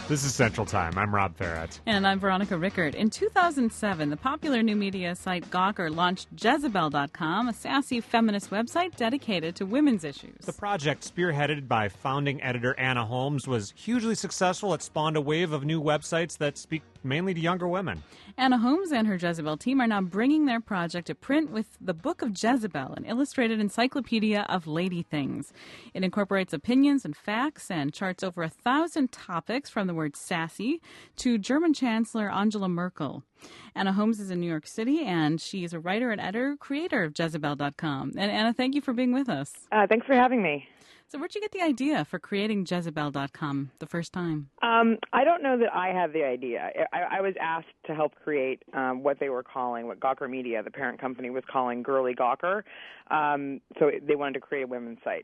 This is Central Time. I'm Rob Farrett. And I'm Veronica Rickert. In 2007, the popular new media site Gawker launched Jezebel.com, a sassy feminist website dedicated to women's issues. The project, spearheaded by founding editor Anna Holmes, was hugely successful. It spawned a wave of new websites that speak mainly to younger women. Anna Holmes and her Jezebel team are now bringing their project to print with the Book of Jezebel, an illustrated encyclopedia of lady things. It incorporates opinions and facts and charts over 1,000 topics, from the word sassy to German Chancellor Angela Merkel. Anna Holmes is in New York City, and she is a writer and editor, creator of Jezebel.com. And Anna, thank you for being with us. Thanks for having me. So where'd you get the idea for creating Jezebel.com the first time? I don't know that I had the idea. I was asked to help create what they were calling, what Gawker Media, the parent company, was calling Girly Gawker. So they wanted to create a women's site.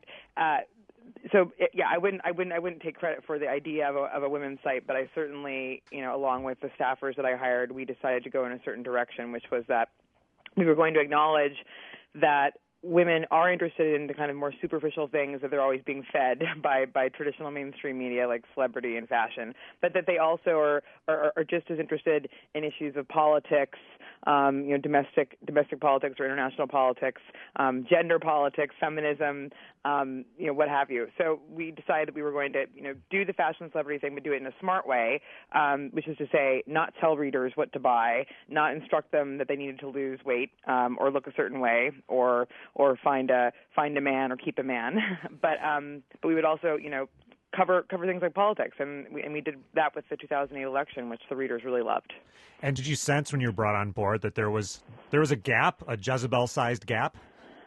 I wouldn't take credit for the idea of a women's site, but I certainly, along with the staffers that I hired, we decided to go in a certain direction, which was that we were going to acknowledge that women are interested in the kind of more superficial things that they're always being fed by traditional mainstream media like celebrity and fashion, but that they also are just as interested in issues of politics, domestic politics or international politics, gender politics, feminism, what have you. So we decided that we were going to, do the fashion celebrity thing, but do it in a smart way, which is to say, not tell readers what to buy, not instruct them that they needed to lose weight or look a certain way, or find a man or keep a man, but we would also, cover things like politics, and we did that with the 2008 election, which the readers really loved. And did you sense when you were brought on board that there was a gap, a Jezebel-sized gap?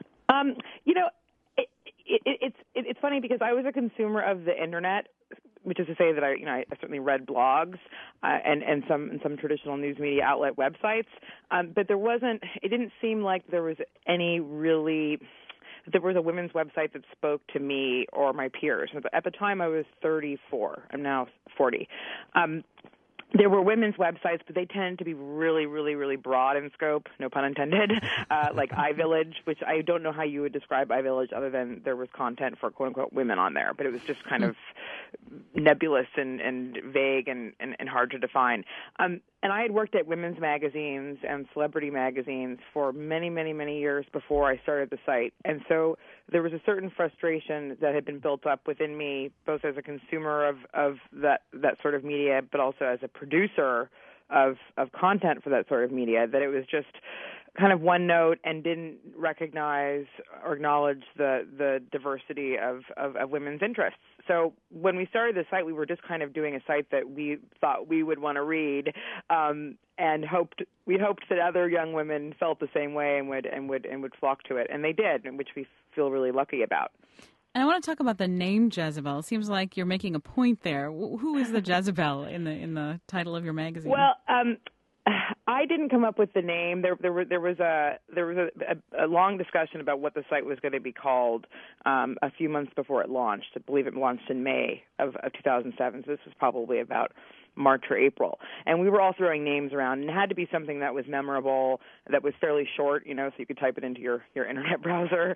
It's funny because I was a consumer of the internet, which is to say that I certainly read blogs and some traditional news media outlet websites, but it didn't seem like there was there was a women's website that spoke to me or my peers. At the time, I was 34. I'm now 40. There were women's websites, but they tended to be really, really, really broad in scope, no pun intended, like iVillage, which I don't know how you would describe iVillage other than there was content for quote-unquote women on there, but it was just kind of nebulous and vague and hard to define. And I had worked at women's magazines and celebrity magazines for many, many, many years before I started the site. And so there was a certain frustration that had been built up within me, both as a consumer of that sort of media, but also as a producer of content for that sort of media, that it was just kind of one note and didn't recognize or acknowledge the diversity of women's interests. So when we started the site, we were just kind of doing a site that we thought we would want to read, and we hoped that other young women felt the same way and would flock to it, and they did, which we feel really lucky about. And I want to talk about the name Jezebel. It seems like you're making a point there. Who is the Jezebel in the title of your magazine? Well, I didn't come up with the name. There was a long discussion about what the site was going to be called a few months before it launched. I believe it launched in May of 2007, so this was probably about March or April. And we were all throwing names around, and it had to be something that was memorable, that was fairly short, so you could type it into your internet browser.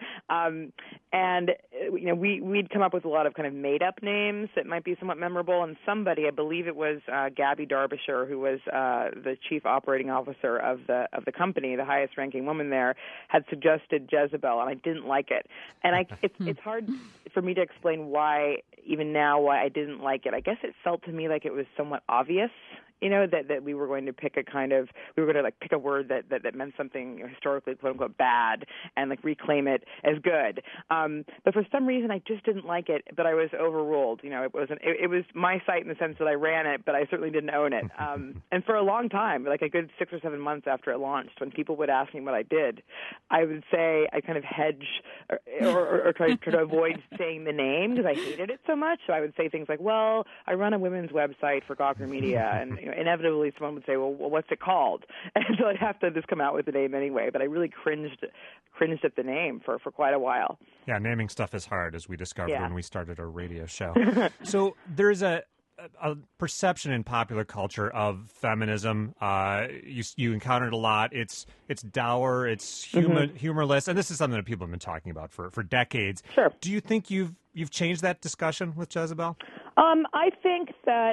We'd come up with a lot of kind of made-up names that might be somewhat memorable, and somebody, I believe it was Gabby Derbyshire, who was the chief operating officer of the company, the highest-ranking woman there, had suggested Jezebel, and I didn't like it. And it's hard for me to explain why I didn't like it. I guess it felt to me like it was somewhat obvious, that we were going to pick pick a word that meant something historically quote unquote bad and reclaim it as good. But for some reason I just didn't like it, but I was overruled. It was my site in the sense that I ran it, but I certainly didn't own it. And for a long time, like a good 6 or 7 months after it launched, when people would ask me what I did, I would say I kind of hedge or try to avoid saying the name because I hated it so much. So I would say things like, well, I run a women's website for Gawker Media, and inevitably someone would say, well, what's it called? And so I'd have to just come out with the name anyway. But I really cringed at the name for quite a while. Yeah, naming stuff is hard, as we discovered when we started our radio show. So there's a perception in popular culture of feminism. You encounter it a lot. It's dour, it's humorless, and this is something that people have been talking about for decades. Sure. Do you think you've changed that discussion with Jezebel? I think that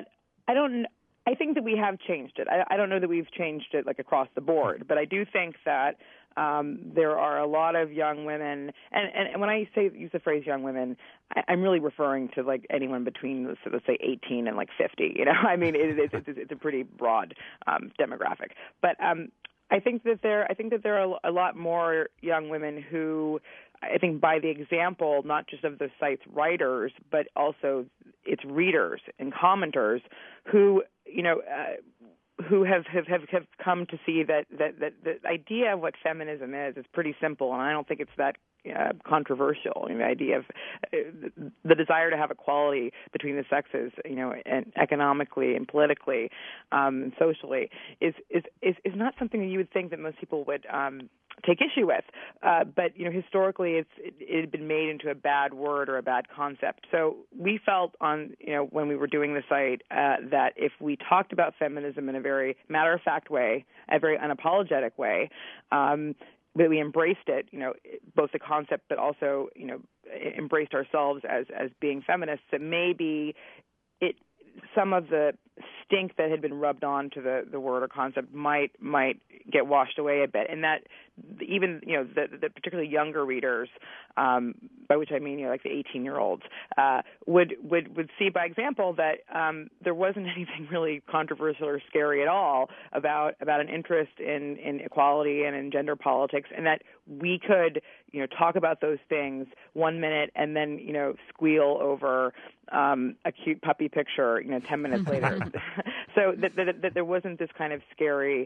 I think that we have changed it. I don't know that we've changed it like across the board, but I do think that there are a lot of young women, and when I use the phrase young women, I'm really referring to like anyone between, let's say, 18 and like 50. You know, I mean, it's a pretty broad demographic. But I think that there are a lot more young women who, I think, by the example not just of the site's writers, but also its readers and commenters, who who have come to see that the idea of what feminism is pretty simple, and I don't think it's that controversial. I mean, the idea of the desire to have equality between the sexes, and economically and politically, and socially, is not something that you would think that most people would take issue with. But historically, it had been made into a bad word or a bad concept. So we felt when we were doing the site that if we talked about feminism in a very matter-of-fact way, a very unapologetic way, that we embraced it, both the concept, but also, embraced ourselves as being feminists, that maybe some of the stink that had been rubbed onto the word or concept might get washed away a bit, and that even the particularly younger readers, by which I mean like the 18-year-olds, would see by example that there wasn't anything really controversial or scary at all about an interest in equality and in gender politics, and that we could talk about those things 1 minute and then squeal over a cute puppy picture 10 minutes later. So that there wasn't this kind of scary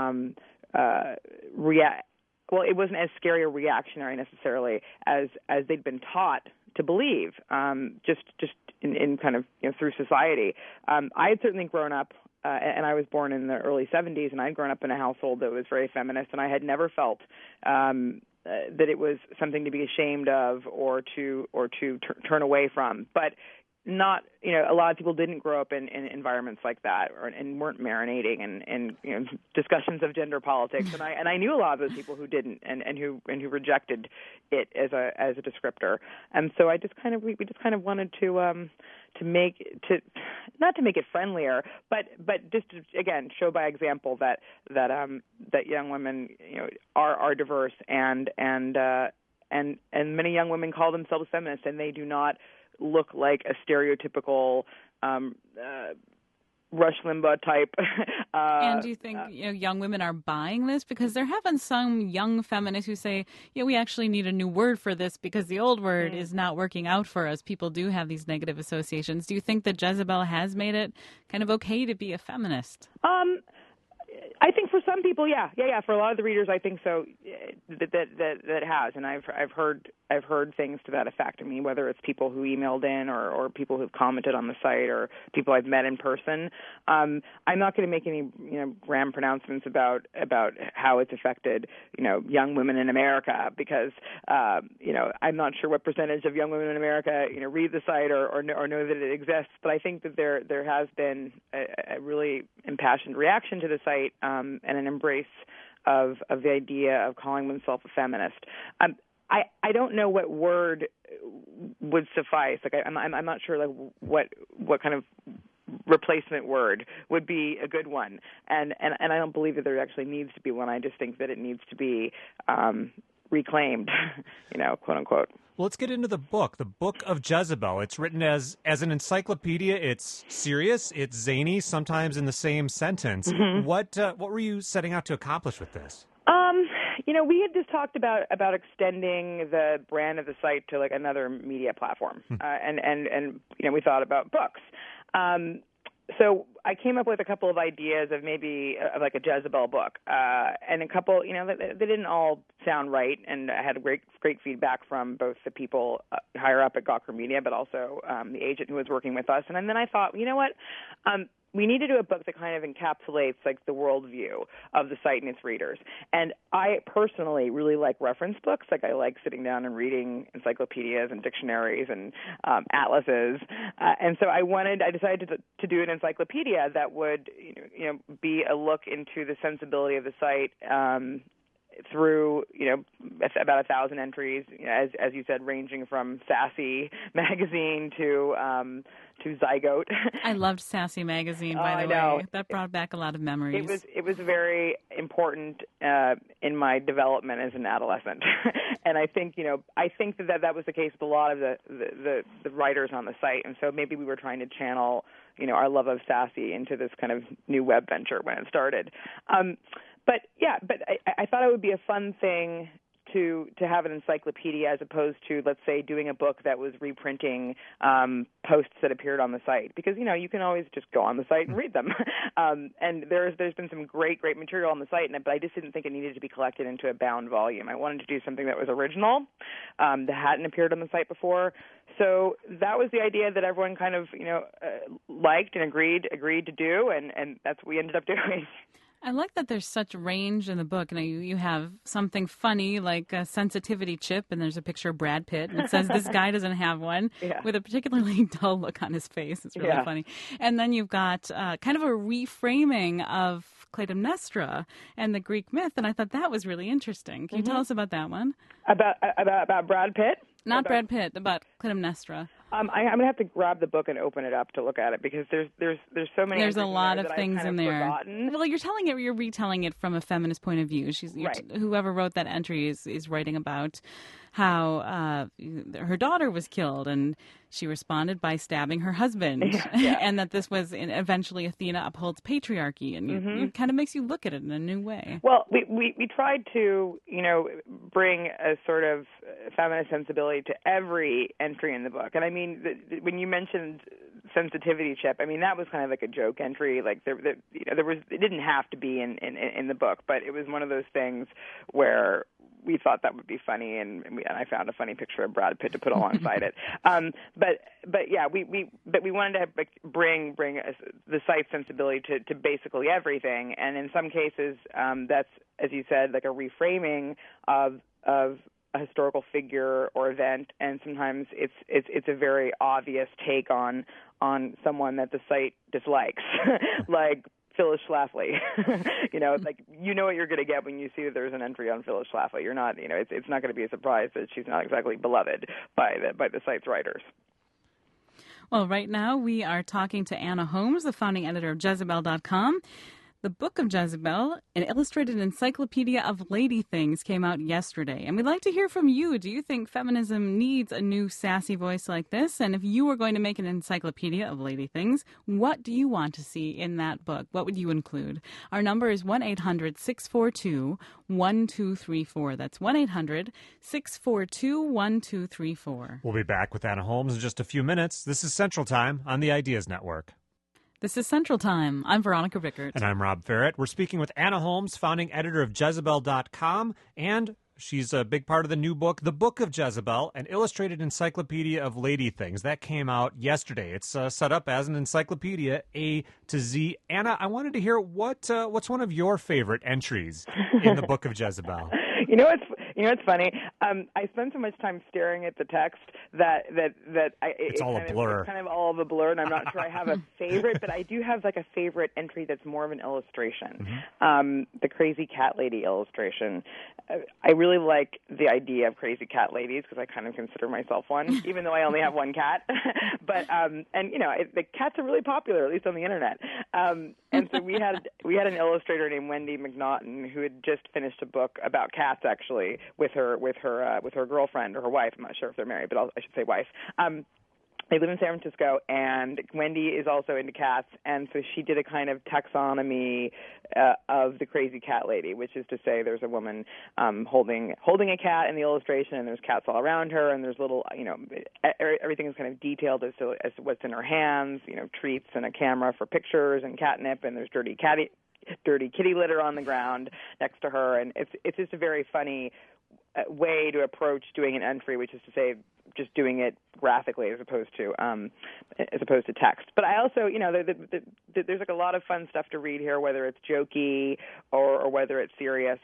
well, it wasn't as scary or reactionary necessarily as they'd been taught to believe, just in kind of through society. I had certainly grown up, and I was born in the early 70s, and I'd grown up in a household that was very feminist, and I had never felt that it was something to be ashamed of or to turn away from. But not, a lot of people didn't grow up in environments like that, and weren't marinating in discussions of gender politics, and I knew a lot of those people who didn't, and who rejected it as a descriptor, and so we just kind of wanted to not to make it friendlier, but just to, again, show by example that young women are diverse, and many young women call themselves feminists, and they do not look like a stereotypical Rush Limbaugh type. And do you think young women are buying this? Because there have been some young feminists who say, we actually need a new word for this because the old word is not working out for us. People do have these negative associations. Do you think that Jezebel has made it kind of okay to be a feminist? I think for some people, yeah. For a lot of the readers, I think so. That has, and I've heard things to that effect. I mean, whether it's people who emailed in or people who've commented on the site or people I've met in person. I'm not going to make any grand pronouncements about how it's affected young women in America, because I'm not sure what percentage of young women in America read the site or know that it exists. But I think that there has been a really impassioned reaction to the site, and an embrace of the idea of calling oneself a feminist. I don't know what word would suffice. Like I'm not sure like what kind of replacement word would be a good one. And I don't believe that there actually needs to be one. I just think that it needs to be reclaimed, quote unquote. Well, let's get into the book of Jezebel. It's written as an encyclopedia. It's serious, it's zany, sometimes in the same sentence. Mm-hmm. What were you setting out to accomplish with this? We had just talked about extending the brand of the site to like another media platform, and we thought about books. So I came up with a couple of ideas of maybe like a Jezebel book, and a couple, they didn't all sound right, and I had great feedback from both the people higher up at Gawker Media, but also the agent who was working with us. And then I thought, we need to do a book that kind of encapsulates like the worldview of the site and its readers. And I personally really like reference books. Like I like sitting down and reading encyclopedias and dictionaries and atlases. And so I decided to do an encyclopedia that would be a look into the sensibility of the site, through, about 1,000 entries, as you said, ranging from Sassy magazine to Zygote. I loved Sassy magazine, by the way. That brought back a lot of memories. It was very important in my development as an adolescent, and I think that was the case with a lot of the writers on the site, and so maybe we were trying to channel our love of Sassy into this kind of new web venture when it started. But I thought it would be a fun thing to have an encyclopedia as opposed to, let's say, doing a book that was reprinting posts that appeared on the site, because you can always just go on the site and read them. And there's been some great material on the site, but I just didn't think it needed to be collected into a bound volume. I wanted to do something that was original, that hadn't appeared on the site before. So that was the idea that everyone kind of liked and agreed to do, and that's what we ended up doing. I like that there's such range in the book. You have something funny like a sensitivity chip, and there's a picture of Brad Pitt, and it says this guy doesn't have one, with a particularly dull look on his face. It's really funny. And then you've got kind of a reframing of Clytemnestra and the Greek myth, and I thought that was really interesting. Can you tell us about that one? About Brad Pitt? Not Brad Pitt, about Clytemnestra. I'm gonna have to grab the book and open it up to look at it, because there's so many. There's a lot of things in there. Forgotten. Well, you're retelling it from a feminist point of view. Whoever wrote that entry is writing about how her daughter was killed, and she responded by stabbing her husband, and that this was eventually Athena upholds patriarchy, and it kind of makes you look at it in a new way. Well, we tried to bring a sort of feminist sensibility to every entry in the book, and I mean, when you mentioned sensitivity chip, I mean, that was kind of like a joke entry. Like there was, it didn't have to be in the book, but it was one of those things where we thought that would be funny, and I found a funny picture of Brad Pitt to put alongside it. We wanted to bring the site sensibility to basically everything, and in some cases, that's, as you said, like a reframing of a historical figure or event, and sometimes it's a very obvious take on someone that the site dislikes, like Phyllis Schlafly. What you're going to get when you see that there's an entry on Phyllis Schlafly. You're not, it's not going to be a surprise that she's not exactly beloved by the site's writers. Well, right now we are talking to Anna Holmes, the founding editor of Jezebel.com. The Book of Jezebel, an illustrated encyclopedia of lady things, came out yesterday. And we'd like to hear from you. Do you think feminism needs a new sassy voice like this? And if you were going to make an encyclopedia of lady things, what do you want to see in that book? What would you include? Our number is 1-800-642-1234. That's 1-800-642-1234. We'll be back with Anna Holmes in just a few minutes. This is Central Time on the Ideas Network. This is Central Time. I'm Veronica Rickert. And I'm Rob Ferret. We're speaking with Anna Holmes, founding editor of Jezebel.com, and she's a big part of the new book, The Book of Jezebel, an illustrated encyclopedia of lady things. That came out yesterday. It's set up as an encyclopedia, A to Z. Anna, I wanted to hear what's one of your favorite entries in The Book of Jezebel? It's funny. I spend so much time staring at the text that it's all a blur. It's kind of all of a blur, and I'm not sure I have a favorite, but I do have like a favorite entry that's more of an illustration. The Crazy Cat Lady illustration. I really like the idea of crazy cat ladies because I kind of consider myself one, even though I only have one cat. But the cats are really popular, at least on the internet. And so we had an illustrator named Wendy McNaughton who had just finished a book about cats, actually, with her girlfriend or her wife. I'm not sure if they're married, but I should say wife. They live in San Francisco, and Wendy is also into cats, and so she did a kind of taxonomy of the crazy cat lady, which is to say there's a woman holding a cat in the illustration, and there's cats all around her, and there's little, everything is kind of detailed as to what's in her hands, treats and a camera for pictures and catnip, and there's dirty kitty litter on the ground next to her, and it's just a very funny way to approach doing an entry, which is to say just doing it graphically as opposed to text. But I also, there's like a lot of fun stuff to read here, whether it's jokey or whether it's serious.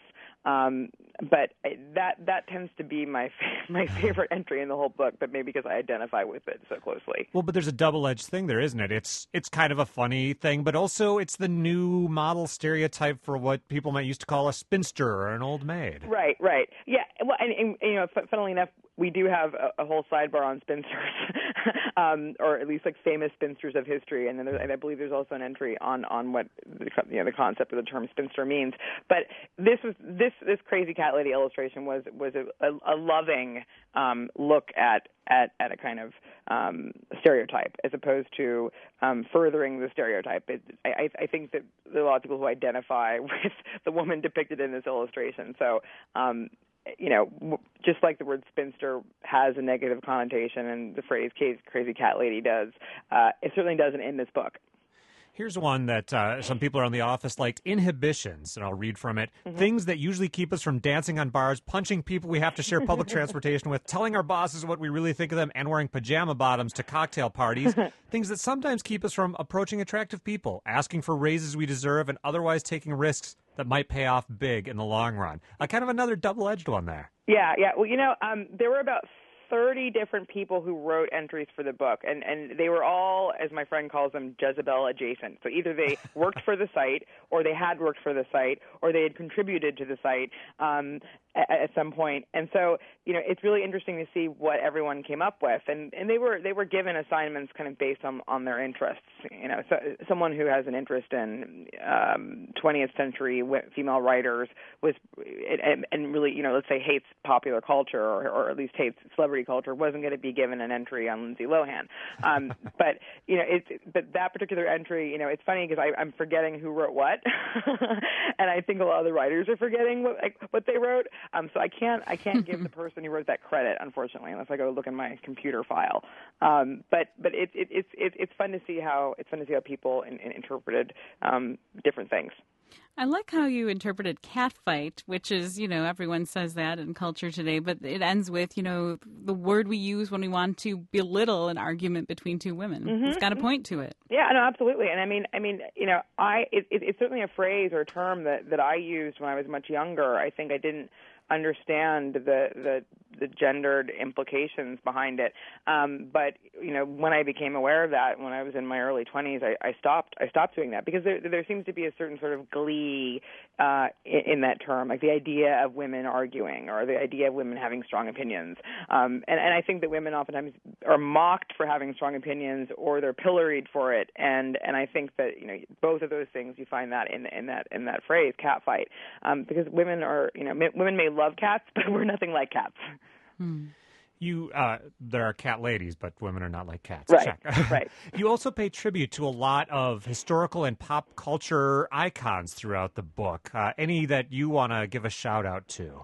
But that tends to be my favorite entry in the whole book, but maybe because I identify with it so closely. Well, but there's a double-edged thing there, isn't it? It's kind of a funny thing, but also it's the new model stereotype for what people might used to call a spinster or an old maid. Right. Yeah. Well, and you know, funnily enough, we do have a whole sidebar on spinsters, or at least like famous spinsters of history, and then I believe there's also an entry on what the concept of the term spinster means. But this Crazy Cat Lady illustration was a loving look at a kind of stereotype as opposed to furthering the stereotype. I think that there are a lot of people who identify with the woman depicted in this illustration. So, you know, just like the word spinster has a negative connotation and the phrase crazy cat lady does, it certainly doesn't in this book. Here's one that some people around the office liked: inhibitions, and I'll read from it. Mm-hmm. Things that usually keep us from dancing on bars, punching people we have to share public transportation with, telling our bosses what we really think of them, and wearing pajama bottoms to cocktail parties. Things that sometimes keep us from approaching attractive people, asking for raises we deserve, and otherwise taking risks that might pay off big in the long run. Kind of another double-edged one there. Yeah. Well, you know, there were about 30 different people who wrote entries for the book, and they were all, as my friend calls them, Jezebel adjacent. So either they worked for the site, or they had worked for the site, or they had contributed to the site at some point. And so, you know, it's really interesting to see what everyone came up with, and they were given assignments kind of based on their interests. You know, so someone who has an interest in 20th century female writers and really, you know, let's say hates popular culture or at least hates celebrity culture, wasn't going to be given an entry on Lindsay Lohan. But you know, but that particular entry, you know, it's funny because I'm forgetting who wrote what, and I think a lot of the writers are forgetting what they wrote. So I can't give the person who wrote that credit, unfortunately, unless I go look in my computer file. But it's fun to see how people interpreted different things. I like how you interpreted catfight, which is, you know, everyone says that in culture today, but it ends with, you know, the word we use when we want to belittle an argument between two women. Mm-hmm. It's got a point to it. Yeah, no, absolutely. And I mean, you know, it's certainly a phrase or a term that I used when I was much younger. I think I didn't understand the gendered implications behind it. But you know, when I became aware of that, when I was in my early 20s, I stopped doing that because there seems to be a certain sort of glee in that term, like the idea of women arguing or the idea of women having strong opinions. And I think that women oftentimes are mocked for having strong opinions or they're pilloried for it. And I think that, you know, both of those things, you find that in that phrase, catfight, because women are, you know, women may love cats, but we're nothing like cats. Hmm. There are cat ladies, but women are not like cats. Right, Check. Right. You also pay tribute to a lot of historical and pop culture icons throughout the book. Any that you want to give a shout out to?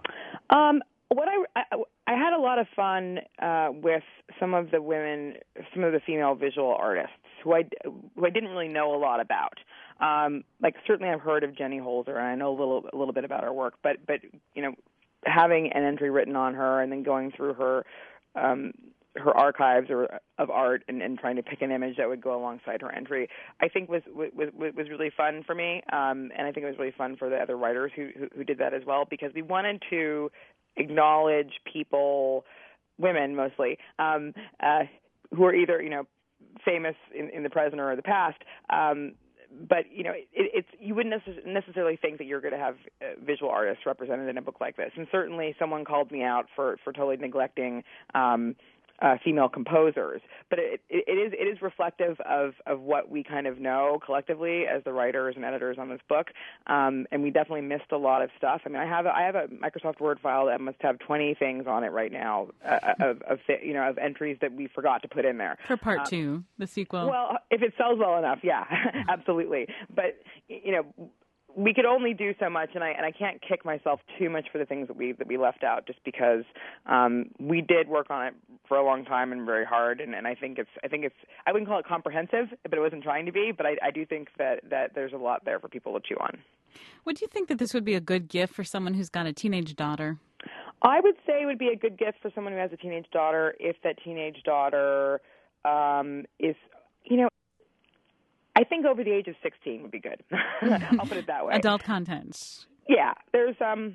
I had a lot of fun with some of the female visual artists who I didn't really know a lot about. Like certainly I've heard of Jenny Holzer, and I know a little bit about her work, but you know, having an entry written on her and then going through her archives of art and trying to pick an image that would go alongside her entry, I think was really fun for me, and I think it was really fun for the other writers who did that as well, because we wanted to acknowledge people, women mostly, who are either, you know, famous in the present or the past. But, you know, it's you wouldn't necessarily think that you're going to have visual artists represented in a book like this. And certainly someone called me out for totally neglecting female composers. But it is reflective of what we kind of know collectively as the writers and editors on this book. And we definitely missed a lot of stuff. I mean, I have a Microsoft Word file that must have 20 things on it right now of entries that we forgot to put in there. For part 2, the sequel. Well, if it sells well enough, yeah, absolutely. But, you know, we could only do so much, and I can't kick myself too much for the things that we left out, just because we did work on it for a long time and very hard, and I think it's I wouldn't call it comprehensive, but it wasn't trying to be, but I do think that there's a lot there for people to chew on. Would you think that this would be a good gift for someone who's got a teenage daughter? I would say it would be a good gift for someone who has a teenage daughter if that teenage daughter is, you know, I think over the age of 16 would be good. I'll put it that way. Adult content. Yeah, there's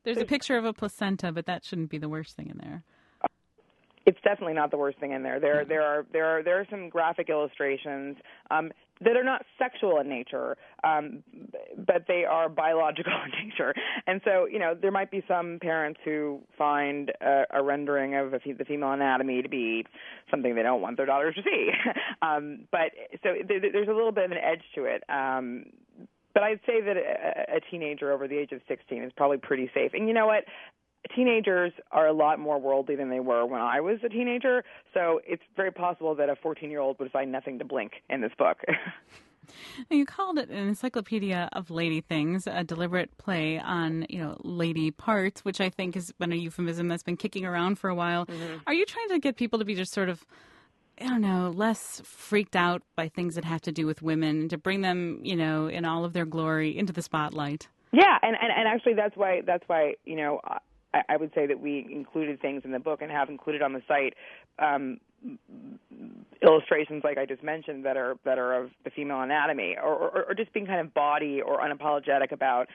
There's a picture of a placenta, but that shouldn't be the worst thing in there. It's definitely not the worst thing in there. There are some graphic illustrations that are not sexual in nature, but they are biological in nature. And so, there might be some parents who find a rendering of the female anatomy to be something they don't want their daughters to see. But so there's a little bit of an edge to it. But I'd say that a teenager over the age of 16 is probably pretty safe. And you know what? Teenagers are a lot more worldly than they were when I was a teenager, so it's very possible that a 14-year-old would find nothing to blink in this book. You called it an encyclopedia of lady things, a deliberate play on, lady parts, which I think has been a euphemism that's been kicking around for a while. Mm-hmm. Are you trying to get people to be just sort of, less freaked out by things that have to do with women, to bring them, in all of their glory into the spotlight? Yeah, and actually that's why I would say that we included things in the book and have included on the site illustrations like I just mentioned that are of the female anatomy, or just being kind of bawdy or unapologetic about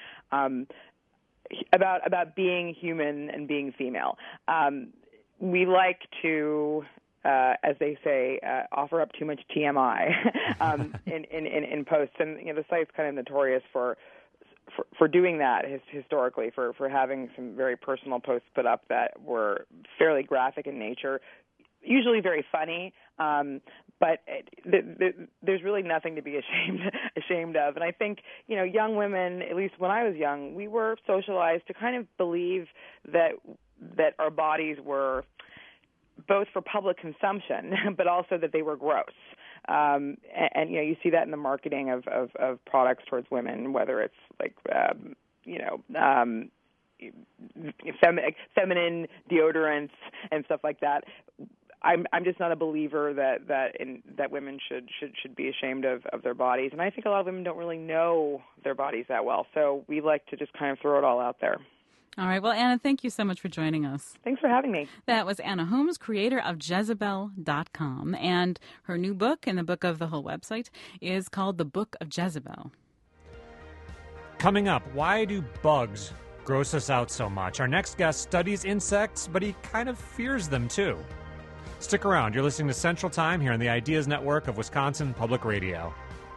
being human and being female. We like to, as they say, offer up too much TMI in posts, and the site's kind of notorious for doing that historically, for having some very personal posts put up that were fairly graphic in nature, usually very funny, but there's really nothing to be ashamed of. And I think, young women, at least when I was young, we were socialized to kind of believe that our bodies were both for public consumption, but also that they were gross. And you see that in the marketing of products towards women, whether it's like feminine deodorants and stuff like that. I'm just not a believer that women should be ashamed of their bodies, and I think a lot of women don't really know their bodies that well. So we like to just kind of throw it all out there. All right. Well, Anna, thank you so much for joining us. Thanks for having me. That was Anna Holmes, creator of Jezebel.com. And her new book, and the book of the whole website, is called The Book of Jezebel. Coming up, why do bugs gross us out so much? Our next guest studies insects, but he kind of fears them too. Stick around. You're listening to Central Time here on the Ideas Network of Wisconsin Public Radio.